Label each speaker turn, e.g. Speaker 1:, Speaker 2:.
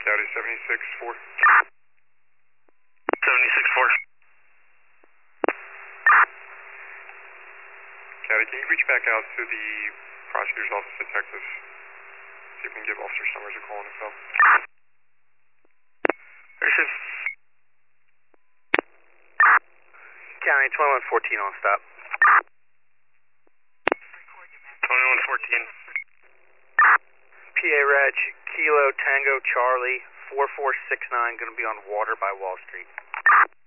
Speaker 1: County 76-4.
Speaker 2: 76-4.
Speaker 1: County, can you reach back out to the prosecutor's office in Texas? See if we can give Officer Summers a call on the phone.
Speaker 2: County 2114 on stop. 2114. PA Reg, Kilo Tango Charlie 4469, going to be on Water by Wall Street.